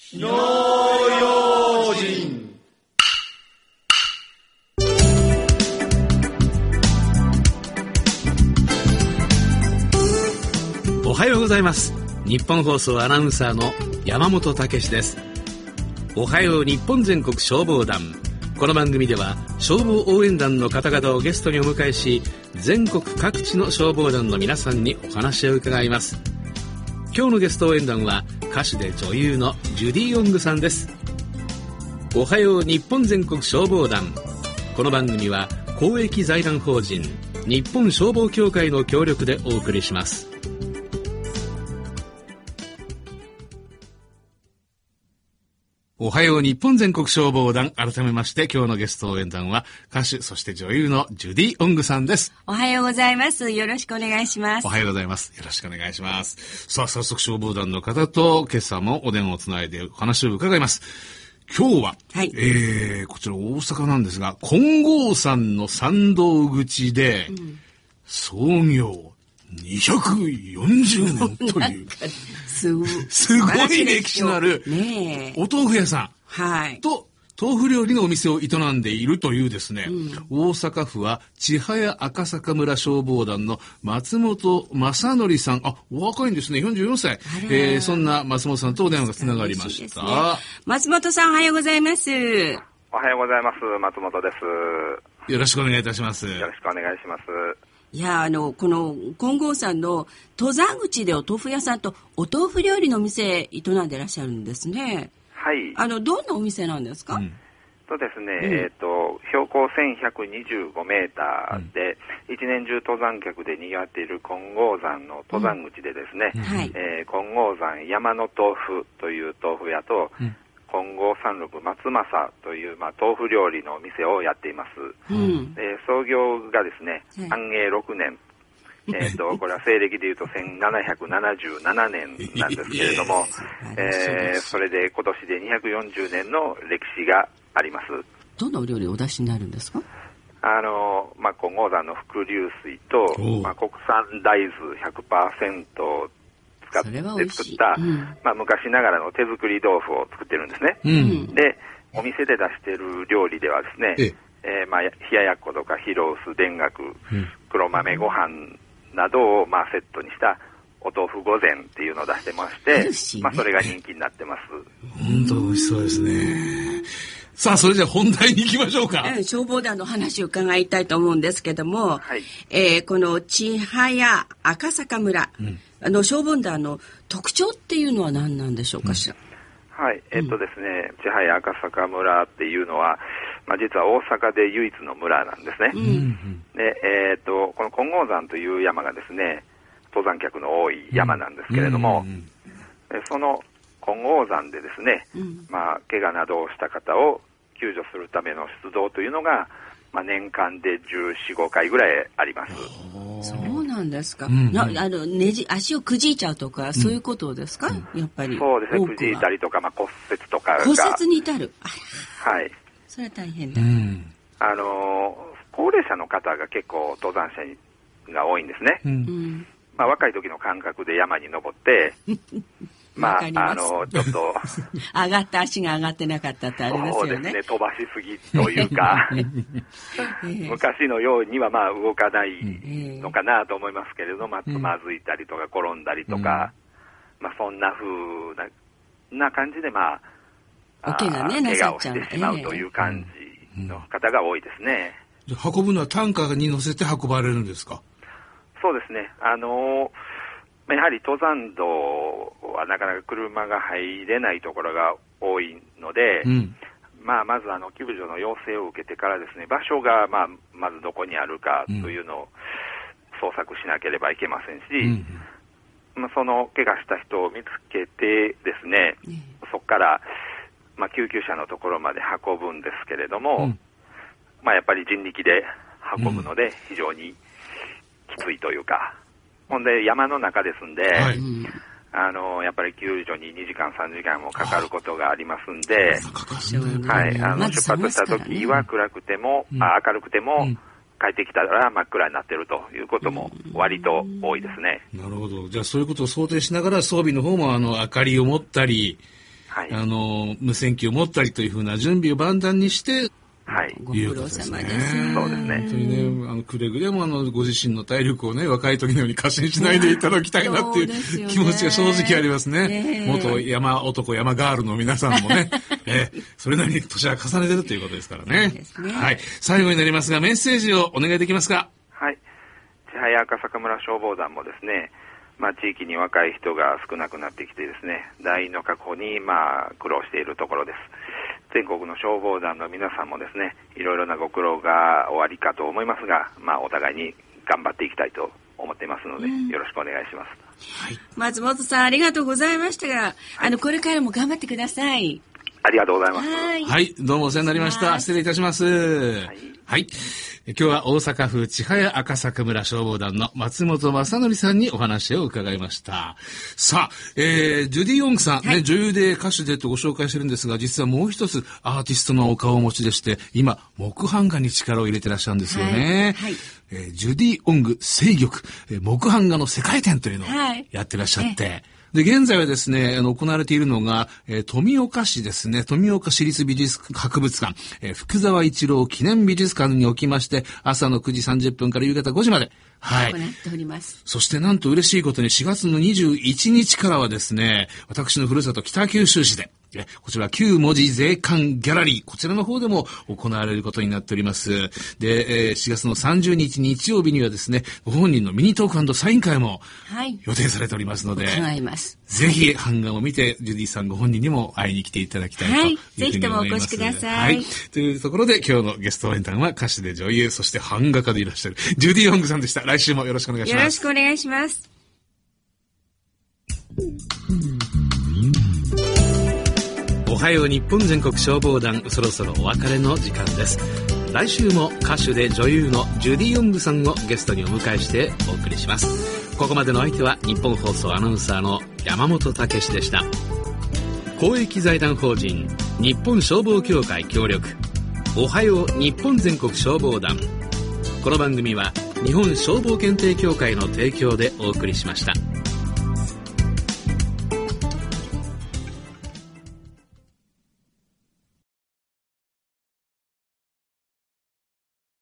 火の用心。 おはようございます。日本放送アナウンサーの山本武史です。おはよう日本全国消防団。この番組では消防応援団の方々をゲストにお迎えし、全国各地の消防団の皆さんにお話を伺います。今日のゲスト応援団は歌手で女優のジュディ・オングさんです。おはよう日本全国消防団。この番組は公益財団法人日本消防協会の協力でお送りします。おはよう日本全国消防団。改めまして今日のゲスト応援団は歌手そして女優のジュディ・オングさんです。 おはようございます。よろしくお願いします。 おはようございます。よろしくお願いします。さあ、早速消防団の方と今朝もお電話をつないでお話を伺います。今日は、はい、こちら大阪なんですが、金剛山の参道口で、創業240年というすごい歴史のあるお豆腐屋さん、はい、と豆腐料理のお店を営んでいるというですね、大阪府は千早赤坂村消防団の松本正則さん、お若いんですね、44歳、そんな松本さんとお電話がつながりました、 松本さん、おはようございます。 おはようございます。松本です。 よろしくお願いいたします。 よろしくお願いします。 いや、この金剛山の登山口でお豆腐屋さんとお豆腐料理のお店営んでいらっしゃるんですね。 はい。 どんなお店なんですか？ そうですね、標高1125メーターで、一年中登山客で賑わっている金剛山の登山口でですね、金剛山山の豆腐という豆腐屋と、金剛山麓松正という、豆腐料理のお店をやっています。創業がですね、安永6年。これは西暦でいうと1777年なんですけれども、それで今年で240年の歴史があります。 どんなお料理をお出しになるんですか？ 金剛山の伏流水と、国産大豆 100% を使って作った、昔ながらの手作り豆腐を作ってるんですね。で、お店で出している料理ではですね、冷ややっことか広臼田楽、黒豆ご飯などをセットにしたお豆腐御膳っていうのを出してまして、それが人気になってます。 本当美味しそうですね。さあ、それじゃあ本題に行きましょうか。 消防団の話を伺いたいと思うんですけども、この千早赤坂村、消防団の特徴っていうのは何なんでしょうかしら。 はい、ですね、千早赤坂村っていうのは、実は大阪で唯一の村なんですね。で、この金剛山という山がですね、登山客の多い山なんですけれども、その金剛山でですね、怪我などをした方を救助するための出動というのが、年間で14、15回ぐらいあります。 そうなんですか。足をくじいちゃうとか、そういうことですか、やっぱり。 そうですね、くじいたりとか、骨折とかが。 骨折に至る。 はい。 それは大変だ。 高齢者の方が結構登山者が多いんですね。若い時の感覚で山に登って、ちょっと上がった足が上がってなかったってあれですよね。 そうですね、飛ばしすぎというか、昔のようには動かないのかなと思いますけれど、つまずいたりとか転んだりとか、そんな風な感じでお怪我ね、 怪我をしてしまうという感じの方が多いですね。 運ぶのは担架に乗せて運ばれるんですか？ そうですね。やはり登山道はなかなか車が入れないところが多いので、まず救助の要請を受けてからですね、場所がまずどこにあるかというのを捜索しなければいけませんし、その怪我した人を見つけてですね、そこから救急車のところまで運ぶんですけれども、やっぱり人力で運ぶので非常にきついというか、ほんで山の中ですんで、やっぱり救助に2時間3時間もかかることがありますんで、出発した時は暗くても、明るくても、帰ってきたら真っ暗になっているということも割と多いですね。 なるほど。じゃあそういうことを想定しながら装備の方も明かりを持ったり、 はい、 無線機を持ったりというふうな準備を万端にして、 はい、ご苦労様です。 そうですね。 本当にね、くれぐれもご自身の体力をね、若い時のように過信しないでいただきたいなっていう気持ちが正直ありますね。元山男、山ガールの皆さんもね、それなりに年は重ねてるということですからね。はい。最後になりますが、メッセージをお願いできますか？ はい。千早赤坂村消防団もですね、地域に若い人が少なくなってきてですね、団員の確保に苦労しているところです。全国の消防団の皆さんもですね、いろいろなご苦労がおありかと思いますが、お互いに頑張っていきたいと思っていますので、よろしくお願いします。 はい、松本さんありがとうございましたが、これからも頑張ってください。 ありがとうございます。 はい、どうもお世話になりました。失礼いたします。はい。今日は大阪府千早赤坂村消防団の松本正則さんにお話を伺いました。さあ、ジュディ・オングさん、ね、女優で歌手でとご紹介してるんですが、実はもう一つアーティストのお顔をお持ちでして、今、木版画に力を入れてらっしゃるんですよね。ジュディ・オング声玉、木版画の世界展というのをやってらっしゃって、で、現在はですね、行われているのが、富岡市ですね、富岡市立美術博物館、福沢一郎記念美術館におきまして、朝の9時30分から夕方5時まで、 行っております。 そしてなんと嬉しいことに4月の21日からはですね、私のふるさと北九州市で、こちら9文字税関ギャラリー、こちらの方でも行われることになっております。で、4月の30日日曜日にはですね、ご本人のミニトーク&サイン会も予定されておりますので、ぜひ版画を見てジュディさんご本人にも会いに来ていただきたいというふうに思います。 ぜひともお越しください。 というところで今日のゲスト応援団は歌手で女優、そして版画家でいらっしゃるジュディ・オングさんでした。来週もよろしくお願いします。 よろしくお願いします。 おはよう日本全国消防団、そろそろお別れの時間です。来週も歌手で女優のジュディ・オングさんをゲストにお迎えしてお送りします。ここまでの相手は日本放送アナウンサーの山本武史でした。公益財団法人日本消防協会協力、おはよう日本全国消防団、この番組は日本消防検定協会の提供でお送りしました。